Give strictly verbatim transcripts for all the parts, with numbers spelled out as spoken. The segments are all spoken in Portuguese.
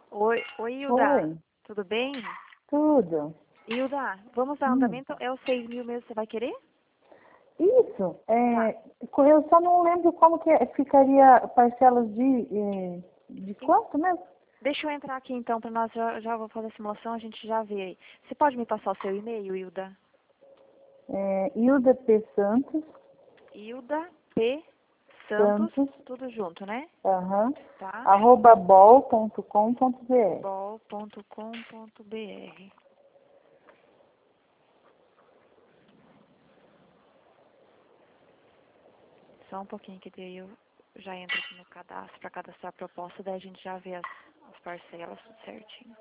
Oi, oi, Hilda. Oi, Tudo bem? tudo. Hilda, vamos dar Hum. andamento? É os seis mil mesmo que você vai querer? Isso, Tá. é, eu só não lembro como que é- ficaria parcelas de, eh, de E- quanto mesmo? Deixa eu entrar aqui então para nós, já, já vou fazer a simulação, a gente já vê aí. Você pode me passar o seu e-mail, Hilda? É, Hilda P. Santos, Hilda P. Santos, Santos, tudo junto, né? aham, Tá? arroba bol ponto com ponto br. bol ponto com ponto br. Só um pouquinho que daí eu já entro aqui no cadastro para cadastrar a proposta, daí a gente já vê as, as parcelas tudo certinho.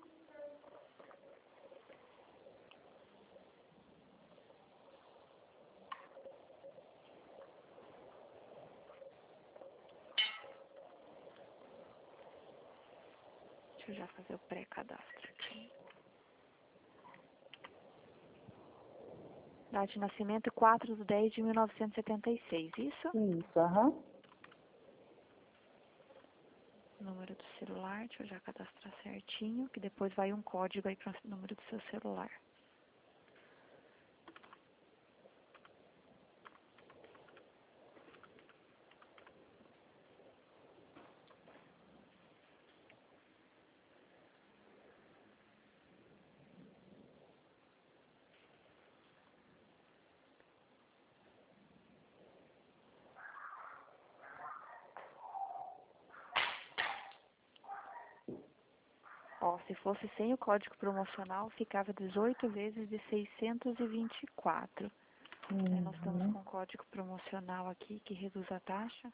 Deixa eu já fazer o pré-cadastro aqui. Data de nascimento quatro de dez de mil novecentos e setenta e seis, isso? Isso, aham. Número do celular, deixa eu já cadastrar certinho, que depois vai um código aí para o número do seu celular. Ó, se fosse sem o código promocional, ficava dezoito vezes de seiscentos e vinte e quatro. Aí nós estamos Uhum. com código promocional aqui, que reduz a taxa.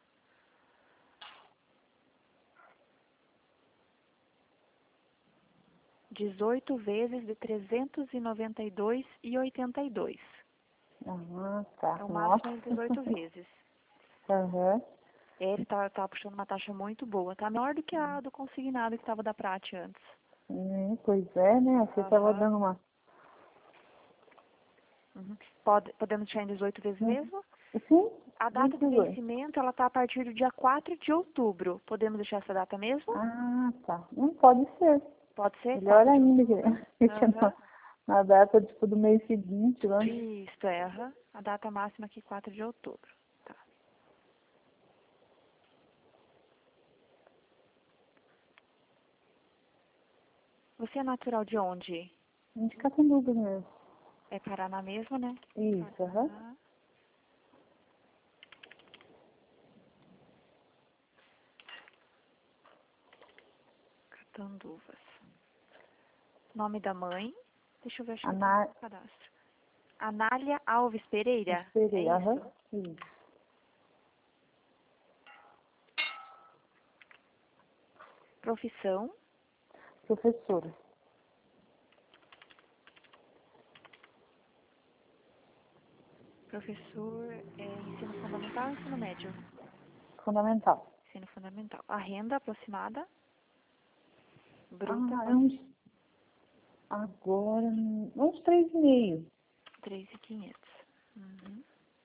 dezoito vezes de trezentos e noventa e dois reais e oitenta e dois. Ah, tá. É o Nossa. máximo em dezoito vezes. Aham. É, ele tá, tá puxando uma taxa muito boa. Tá menor do que a do consignado que estava da Prate antes. Hum, pois é, né? Você estava Aham. dando uma. Uhum. Pode, podemos deixar em dezoito vezes Uhum. mesmo? Sim, A data de vinte e dois. vencimento, ela tá a partir do dia quatro de outubro. Podemos deixar essa data mesmo? Ah, tá. Não pode ser. Pode ser? Melhor quatro de ainda, outubro? que que Aham. na, na data tipo, do mês seguinte, lá. Isso, é. Aham. A data máxima aqui, quatro de outubro. Tá. Você é natural de onde? A gente fica com dúvida mesmo. É Paraná mesmo, né? Isso, aham. Paraná. Catanduvas. Nome da mãe. Deixa eu ver, acho que eu tenho Ana... no cadastro. Anália Alves Pereira. É Esperei, aham. isso? Isso. Profissão. Professora. Professor é ensino fundamental ou ensino médio? Fundamental. Ensino fundamental. A renda aproximada. Bruta, Ah, é pode uns... Agora, uns três e meio. três mil e quinhentos. Uhum.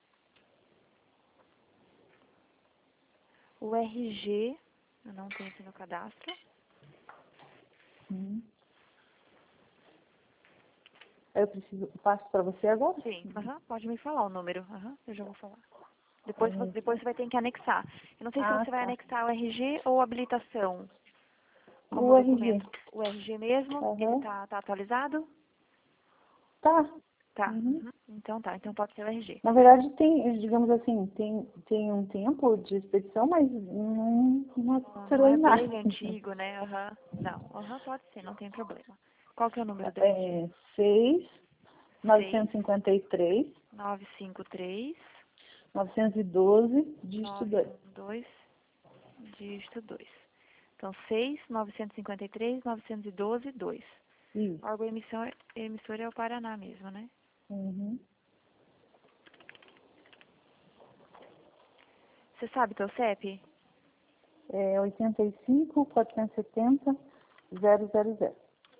O R G, eu não tenho aqui no cadastro. Hum. Eu preciso... Passo para você agora? Sim, aham, pode me falar o número. Aham, eu já vou falar. A Depois, vo- gente... depois você vai ter que anexar. Eu não sei se Ah, você vai tá. anexar o R G ou a habilitação como O R G. documento. O R G mesmo, ele Aham. tá, tá atualizado? Tá. Tá. Uhum. Uhum. Então tá, então pode ser o R G. Na verdade, tem, digamos assim, tem, tem um tempo de expedição, mas não, não Não, não é alterou em nada. bem antigo, né? Aham. Não, aham, pode ser, não tem problema. Qual que é o número do R G? É seis, seis novecentos e cinquenta e três, nove cinco três novecentos e doze, dígito nove dois. um dois dígito dois. Então, seis novecentos e cinquenta e três novecentos e doze dois. Isso. O órgão emissor, emissor é o Paraná mesmo, né? Uhum. Você sabe teu C E P? É oitenta e cinco, quatrocentos e setenta, zero zero zero.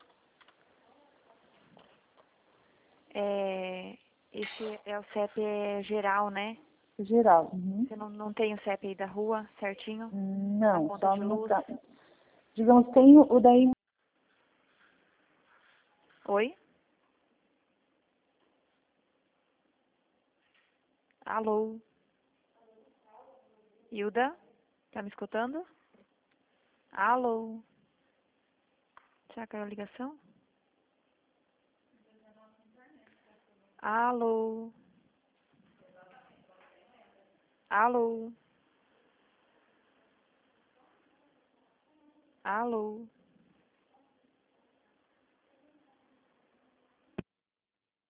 É, esse é o C E P geral, né? Geral. Uhum. Você não, não tem o C E P aí da rua certinho? Da Não, conta só de no luz? ca... digamos, tem o o daí. Oi? Alô? Hilda? Tá me escutando? Alô? Será que é a ligação? Alô? Alô? Alô?